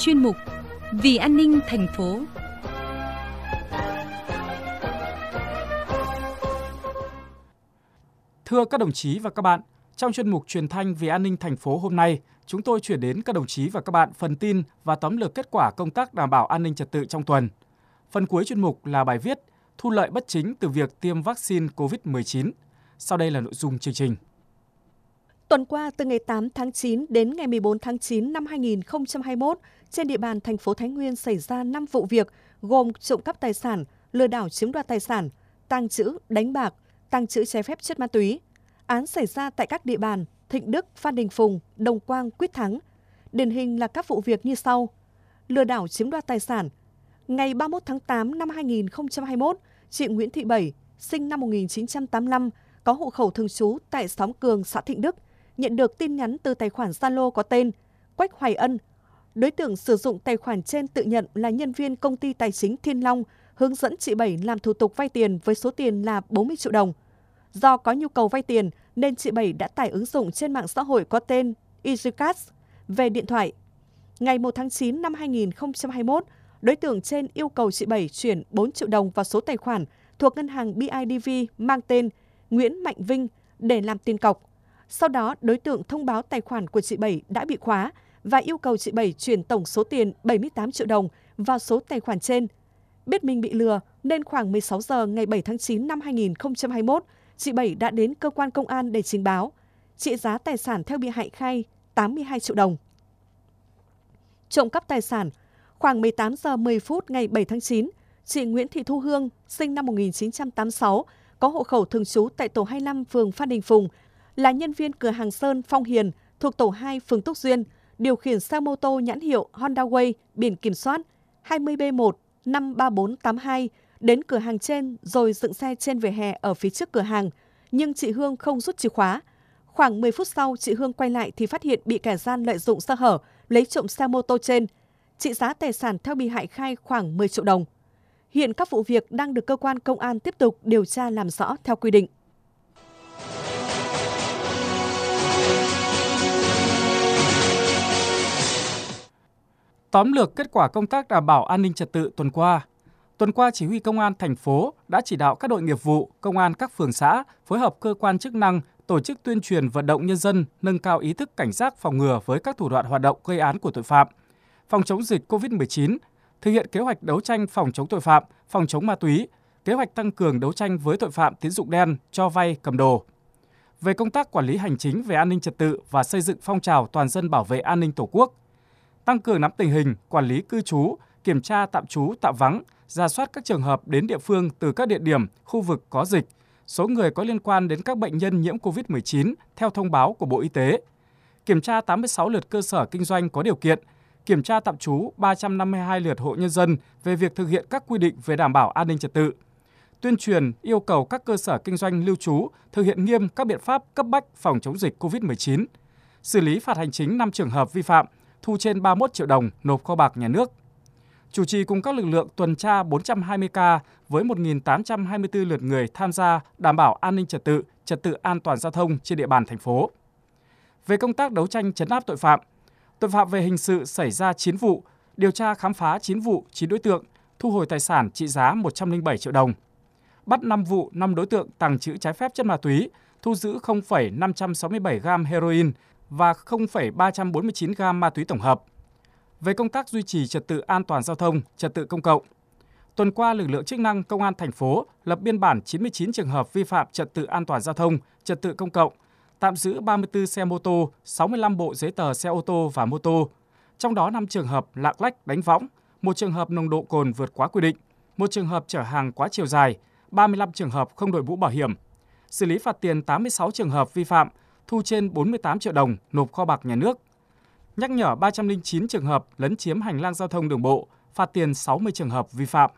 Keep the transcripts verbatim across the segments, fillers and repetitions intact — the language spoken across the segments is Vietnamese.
chuyên mục Vì an ninh thành phố. Thưa các đồng chí và các bạn, trong chuyên mục truyền thanh Vì an ninh thành phố hôm nay, chúng tôi chuyển đến các đồng chí và các bạn phần tin và tóm lược kết quả công tác đảm bảo an ninh trật tự trong tuần. Phần cuối chuyên mục là bài viết Thu lợi bất chính từ việc tiêm vaccine covid mười chín. Sau đây là nội dung chương trình. Tuần qua, từ ngày tám tháng chín đến ngày mười bốn tháng chín năm hai nghìn không trăm hai mươi mốt, trên địa bàn thành phố Thái Nguyên xảy ra năm vụ việc gồm trộm cắp tài sản, lừa đảo chiếm đoạt tài sản, tàng trữ, đánh bạc, tàng trữ trái phép chất ma túy. Án xảy ra tại các địa bàn Thịnh Đức, Phan Đình Phùng, Đồng Quang, Quyết Thắng. Điển hình là các vụ việc như sau. Lừa đảo chiếm đoạt tài sản. Ngày ba mươi mốt tháng tám năm hai nghìn không trăm hai mươi mốt, chị Nguyễn Thị Bảy, sinh năm một nghìn chín trăm tám mươi lăm, có hộ khẩu thường trú tại xóm Cường, xã Thịnh Đức, nhận được tin nhắn từ tài khoản Zalo có tên Quách Hoài Ân. Đối tượng sử dụng tài khoản trên tự nhận là nhân viên công ty tài chính Thiên Long, hướng dẫn chị Bảy làm thủ tục vay tiền với số tiền là bốn mươi triệu đồng. Do có nhu cầu vay tiền nên chị Bảy đã tải ứng dụng trên mạng xã hội có tên EasyCash về điện thoại. Ngày một tháng chín năm hai nghìn không trăm hai mươi mốt, đối tượng trên yêu cầu chị Bảy chuyển bốn triệu đồng vào số tài khoản thuộc ngân hàng bê i đê vê mang tên Nguyễn Mạnh Vinh để làm tiền cọc. Sau đó, đối tượng thông báo tài khoản của chị Bảy đã bị khóa và yêu cầu chị Bảy chuyển tổng số tiền bảy mươi tám triệu đồng vào số tài khoản trên. Biết mình bị lừa nên khoảng mười sáu giờ ngày bảy tháng chín năm hai nghìn không trăm hai mươi mốt, chị Bảy đã đến cơ quan công an để trình báo. Trị giá tài sản theo bị hại khai tám mươi hai triệu đồng. Trộm cắp tài sản. Khoảng mười tám giờ mười phút ngày bảy tháng chín, chị Nguyễn Thị Thu Hương, sinh năm một nghìn chín trăm tám mươi sáu, có hộ khẩu thường trú tại tổ hai mươi lăm phường Phan Đình Phùng, là nhân viên cửa hàng Sơn Phong Hiền thuộc tổ hai phường Túc Duyên, điều khiển xe mô tô nhãn hiệu Honda Way biển kiểm soát hai mươi B một năm ba bốn tám hai đến cửa hàng trên rồi dựng xe trên vỉa hè ở phía trước cửa hàng, nhưng chị Hương không rút chìa khóa. Khoảng mười phút sau, chị Hương quay lại thì phát hiện bị kẻ gian lợi dụng sơ hở lấy trộm xe mô tô trên. Trị giá tài sản theo bị hại khai khoảng mười triệu đồng. Hiện các vụ việc đang được cơ quan công an tiếp tục điều tra làm rõ theo quy định. Tóm lược kết quả công tác đảm bảo an ninh trật tự tuần qua. Tuần qua, Chỉ huy Công an thành phố đã chỉ đạo các đội nghiệp vụ, công an các phường xã phối hợp cơ quan chức năng tổ chức tuyên truyền vận động nhân dân nâng cao ý thức cảnh giác phòng ngừa với các thủ đoạn hoạt động gây án của tội phạm, phòng chống dịch covid mười chín, thực hiện kế hoạch đấu tranh phòng chống tội phạm, phòng chống ma túy, kế hoạch tăng cường đấu tranh với tội phạm tín dụng đen, cho vay, cầm đồ. Về công tác quản lý hành chính về an ninh trật tự và xây dựng phong trào toàn dân bảo vệ an ninh Tổ quốc, tăng cường nắm tình hình, quản lý cư trú, kiểm tra tạm trú, tạm vắng, rà soát các trường hợp đến địa phương từ các địa điểm, khu vực có dịch, số người có liên quan đến các bệnh nhân nhiễm covid mười chín theo thông báo của Bộ Y tế, kiểm tra tám mươi sáu lượt cơ sở kinh doanh có điều kiện, kiểm tra tạm trú ba trăm năm mươi hai lượt hộ nhân dân về việc thực hiện các quy định về đảm bảo an ninh trật tự, tuyên truyền yêu cầu các cơ sở kinh doanh lưu trú thực hiện nghiêm các biện pháp cấp bách phòng chống dịch covid mười chín, xử lý phạt hành chính năm trường hợp vi phạm, thu trên ba mươi mốt triệu đồng nộp kho bạc nhà nước. Chủ trì cùng các lực lượng tuần tra bốn trăm hai mươi ca với một nghìn tám trăm hai mươi tư lượt người tham gia đảm bảo an ninh trật tự, trật tự an toàn giao thông trên địa bàn thành phố. Về công tác đấu tranh trấn áp tội phạm, tội phạm về hình sự xảy ra chín vụ, điều tra khám phá chín vụ, chín đối tượng, thu hồi tài sản trị giá một trăm lẻ bảy triệu đồng. Bắt năm vụ, năm đối tượng tàng trữ trái phép chất ma túy, thu giữ không phẩy năm trăm sáu mươi bảy gam heroin và không phẩy ba trăm bốn mươi chín gam ma túy tổng hợp. Về công tác duy trì trật tự an toàn giao thông, trật tự công cộng, tuần qua lực lượng chức năng công an thành phố lập biên bản chín mươi chín trường hợp vi phạm trật tự an toàn giao thông, trật tự công cộng, tạm giữ ba mươi tư xe mô tô, sáu mươi lăm bộ giấy tờ xe ô tô và mô tô, trong đó năm trường hợp lạng lách đánh võng, một trường hợp nồng độ cồn vượt quá quy định, một trường hợp chở hàng quá chiều dài, ba mươi lăm trường hợp không đội mũ bảo hiểm, xử lý phạt tiền tám mươi sáu trường hợp vi phạm, thu trên bốn mươi tám triệu đồng nộp kho bạc nhà nước. Nhắc nhở ba trăm lẻ chín trường hợp lấn chiếm hành lang giao thông đường bộ, phạt tiền sáu mươi trường hợp vi phạm.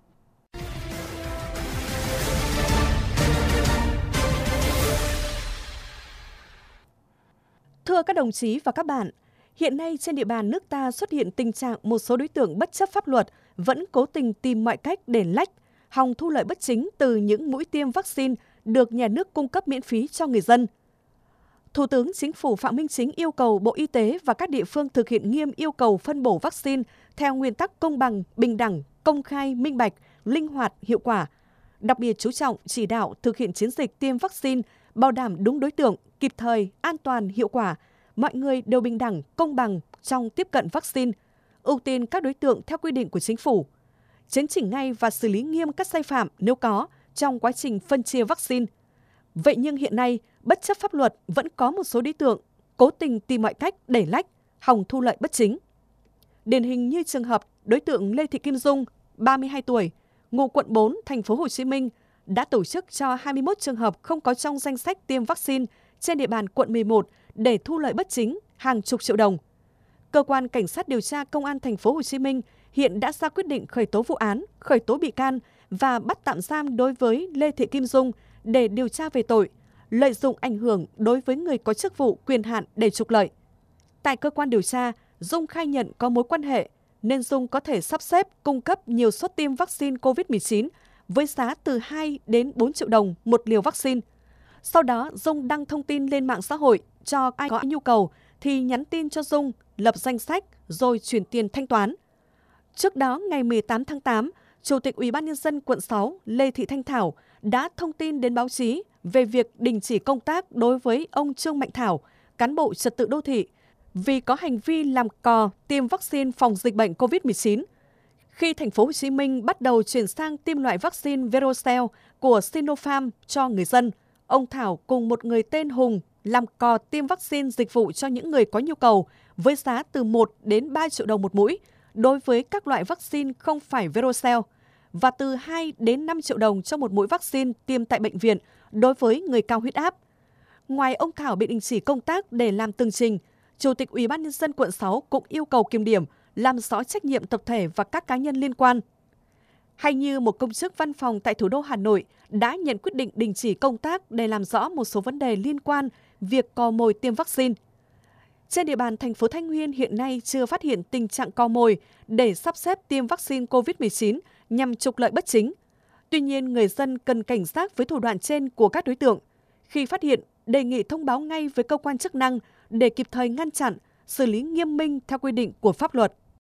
Thưa các đồng chí và các bạn, hiện nay trên địa bàn nước ta xuất hiện tình trạng một số đối tượng bất chấp pháp luật vẫn cố tình tìm mọi cách để lách, hòng thu lợi bất chính từ những mũi tiêm vaccine được nhà nước cung cấp miễn phí cho người dân. Thủ tướng Chính phủ Phạm Minh Chính yêu cầu Bộ Y tế và các địa phương thực hiện nghiêm yêu cầu phân bổ vaccine theo nguyên tắc công bằng, bình đẳng, công khai, minh bạch, linh hoạt, hiệu quả. Đặc biệt chú trọng chỉ đạo thực hiện chiến dịch tiêm vaccine, bảo đảm đúng đối tượng, kịp thời, an toàn, hiệu quả. Mọi người đều bình đẳng, công bằng trong tiếp cận vaccine, ưu tiên các đối tượng theo quy định của Chính phủ. Chấn chỉnh ngay và xử lý nghiêm các sai phạm nếu có trong quá trình phân chia vaccine. Vậy nhưng hiện nay, bất chấp pháp luật vẫn có một số đối tượng cố tình tìm mọi cách đẩy lách, hòng thu lợi bất chính. Điển hình như trường hợp đối tượng Lê Thị Kim Dung, ba mươi hai tuổi, ngụ quận bốn, thành phố Hồ Chí Minh, đã tổ chức cho hai mươi mốt trường hợp không có trong danh sách tiêm vaccine trên địa bàn quận mười một để thu lợi bất chính hàng chục triệu đồng. Cơ quan Cảnh sát điều tra Công an thành phố Hồ Chí Minh hiện đã ra quyết định khởi tố vụ án, khởi tố bị can và bắt tạm giam đối với Lê Thị Kim Dung để điều tra về tội lợi dụng ảnh hưởng đối với người có chức vụ quyền hạn để trục lợi. Tại cơ quan điều tra, Dung khai nhận có mối quan hệ nên Dung có thể sắp xếp cung cấp nhiều suất tiêm vaccine covid mười chín với giá từ hai đến bốn triệu đồng một liều vaccine. Sau đó, Dung đăng thông tin lên mạng xã hội cho ai có nhu cầu thì nhắn tin cho Dung, lập danh sách rồi chuyển tiền thanh toán. Trước đó, ngày mười tám tháng tám, Chủ tịch Ủy ban Nhân dân quận sáu Lê Thị Thanh Thảo đã thông tin đến báo chí về việc đình chỉ công tác đối với ông Trương Mạnh Thảo, cán bộ trật tự đô thị, vì có hành vi làm cò tiêm vaccine phòng dịch bệnh covid mười chín. Khi thành phố Hồ Chí Minh bắt đầu chuyển sang tiêm loại vaccine Verocell của Sinopharm cho người dân, ông Thảo cùng một người tên Hùng làm cò tiêm vaccine dịch vụ cho những người có nhu cầu với giá từ một đến ba triệu đồng một mũi đối với các loại vaccine không phải Verocell và từ hai đến năm triệu đồng cho một mũi vaccine tiêm tại bệnh viện đối với người cao huyết áp. Ngoài ông Thảo bị đình chỉ công tác để làm tường trình, Chủ tịch Ủy ban Nhân dân quận sáu cũng yêu cầu kiểm điểm, làm rõ trách nhiệm tập thể và các cá nhân liên quan. Hay như một công chức văn phòng tại thủ đô Hà Nội đã nhận quyết định đình chỉ công tác để làm rõ một số vấn đề liên quan việc cò mồi tiêm vaccine. Trên địa bàn thành phố Thái Nguyên hiện nay chưa phát hiện tình trạng cò mồi để sắp xếp tiêm vaccine covid mười chín nhằm trục lợi bất chính. Tuy nhiên, người dân cần cảnh giác với thủ đoạn trên của các đối tượng. Khi phát hiện, đề nghị thông báo ngay với cơ quan chức năng để kịp thời ngăn chặn, xử lý nghiêm minh theo quy định của pháp luật.